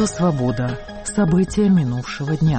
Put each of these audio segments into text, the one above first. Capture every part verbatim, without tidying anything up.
«Свобода». События минувшего дня.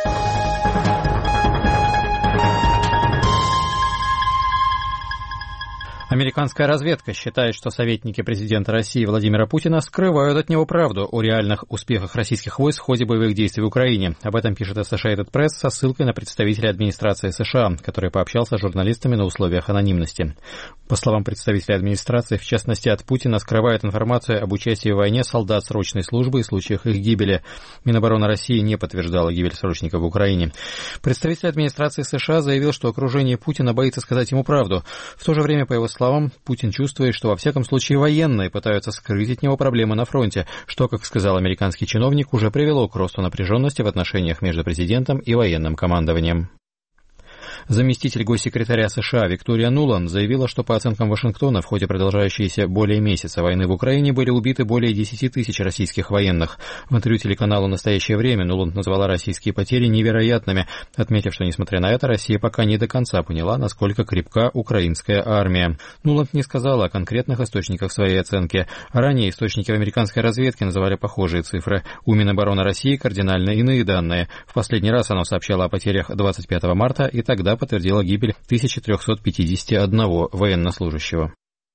Американская разведка считает, что советники президента России Владимира Путина скрывают от него правду о реальных успехах российских войск в ходе боевых действий в Украине. Об этом пишет Associated Press со ссылкой на представителя администрации США, который пообщался с журналистами на условиях анонимности. По словам представителя администрации, в частности от Путина, скрывает информацию об участии в войне солдат срочной службы и случаях их гибели. Минобороны России не подтверждала гибель срочников в Украине. Представитель администрации США заявил, что окружение Путина боится сказать ему правду. В то же время, по его словам, Путин чувствует, что во всяком случае военные пытаются скрыть от него проблемы на фронте, что, как сказал американский чиновник, уже привело к росту напряженности в отношениях между президентом и военным командованием. Заместитель госсекретаря США Виктория Нуланд заявила, что по оценкам Вашингтона в ходе продолжающейся более месяца войны в Украине были убиты более десяти тысяч российских военных. В интервью телеканалу «Настоящее время» Нуланд назвала российские потери невероятными, отметив, что, несмотря на это, Россия пока не до конца поняла, насколько крепка украинская армия. Нуланд не сказала о конкретных источниках своей оценки. Ранее источники в американской разведке называли похожие цифры. У Минобороны России кардинально иные данные. В последний раз оно сообщало о потерях двадцать пятого марта, и тогда подтвердила гибель тысяча триста пятьдесят один военнослужащего.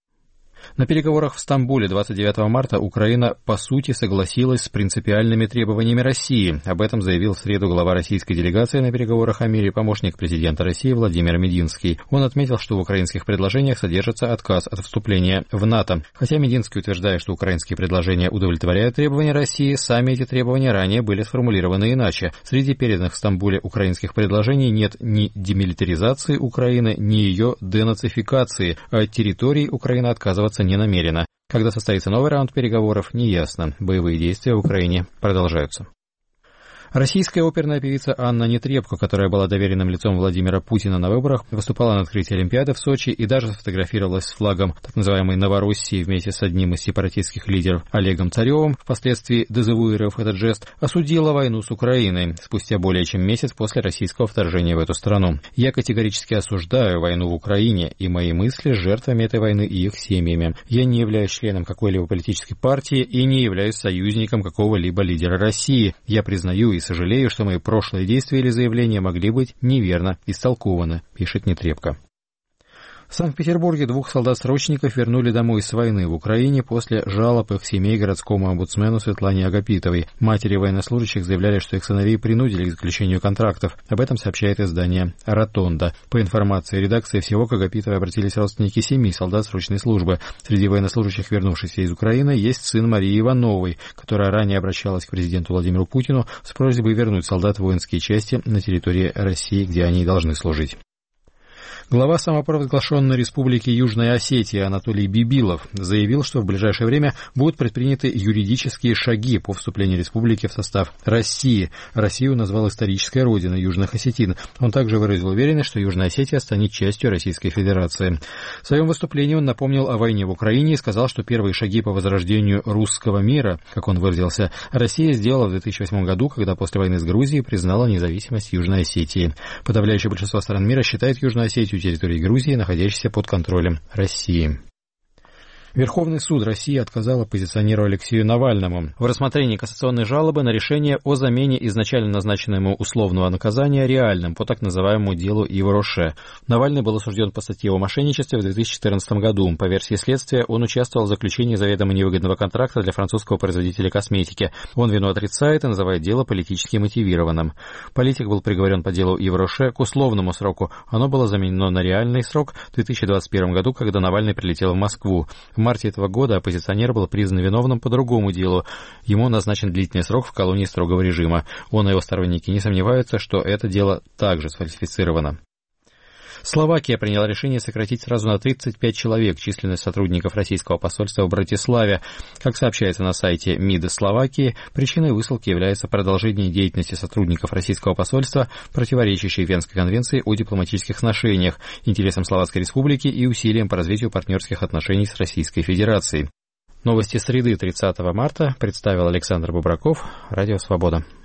На переговорах в Стамбуле двадцать девятого марта Украина, по сути, согласилась с принципиальными требованиями России. Об этом заявил в среду глава российской делегации на переговорах о мире помощник президента России Владимир Мединский. Он отметил, что в украинских предложениях содержится отказ от вступления в НАТО. Хотя Мединский утверждает, что украинские предложения удовлетворяют требования России, сами эти требования ранее были сформулированы иначе. Среди переданных в Стамбуле украинских предложений нет ни демилитаризации Украины, ни ее денацификации, а от территорий Украина отказывается не намерена. Когда состоится новый раунд переговоров, неясно. Боевые действия в Украине продолжаются. Российская оперная певица Анна Нетребко, которая была доверенным лицом Владимира Путина на выборах, выступала на открытии Олимпиады в Сочи и даже сфотографировалась с флагом так называемой Новороссии вместе с одним из сепаратистских лидеров Олегом Царевым, впоследствии дезавуировав этот жест, осудила войну с Украиной спустя более чем месяц после российского вторжения в эту страну. «Я категорически осуждаю войну в Украине, и мои мысли с жертвами этой войны и их семьями. Я не являюсь членом какой-либо политической партии и не являюсь союзником какого-либо лидера России. Я признаю и сожалею, что мои прошлые действия или заявления могли быть неверно истолкованы», пишет Нетребко. В Санкт-Петербурге двух солдат-срочников вернули домой с войны в Украине после жалоб их семей городскому омбудсмену Светлане Агапитовой. Матери военнослужащих заявляли, что их сыновей принудили к заключению контрактов. Об этом сообщает издание «Ротонда». По информации редакции, всего к Агапитовой обратились родственники семи солдат срочной службы. Среди военнослужащих, вернувшихся из Украины, есть сын Марии Ивановой, которая ранее обращалась к президенту Владимиру Путину с просьбой вернуть солдат в воинские части на территории России, где они должны служить. Глава самопровозглашенной республики Южная Осетия Анатолий Бибилов заявил, что в ближайшее время будут предприняты юридические шаги по вступлению республики в состав России. Россию назвал исторической родиной южных осетин. Он также выразил уверенность, что Южная Осетия станет частью Российской Федерации. В своем выступлении он напомнил о войне в Украине и сказал, что первые шаги по возрождению русского мира, как он выразился, Россия сделала в две тысячи восьмом году, когда после войны с Грузией признала независимость Южной Осетии. Подавляющее большинство стран мира считает Южную Осетию территории Грузии, находящейся под контролем России. Верховный суд России отказал оппозиционеру Алексею Навальному в рассмотрении кассационной жалобы на решение о замене изначально назначенного условного наказания реальным по так называемому делу Ивроше. Навальный был осужден по статье о мошенничестве в две тысячи четырнадцатом году. По версии следствия, он участвовал в заключении заведомо невыгодного контракта для французского производителя косметики. Он вину отрицает и называет дело политически мотивированным. Политик был приговорен по делу Ивроше к условному сроку. Оно было заменено на реальный срок в две тысячи двадцать первом году, когда Навальный прилетел в Москву. В марте этого года оппозиционер был признан виновным по другому делу. Ему назначен длительный срок в колонии строгого режима. Он и его сторонники не сомневаются, что это дело также сфальсифицировано. Словакия приняла решение сократить сразу на тридцать пять человек численность сотрудников российского посольства в Братиславе. Как сообщается на сайте МИД Словакии, причиной высылки является продолжение деятельности сотрудников российского посольства, противоречащей Венской конвенции о дипломатических отношениях, интересам Словацкой Республики и усилиям по развитию партнерских отношений с Российской Федерацией. Новости среды тридцатого марта представил Александр Бубраков, Радио Свобода.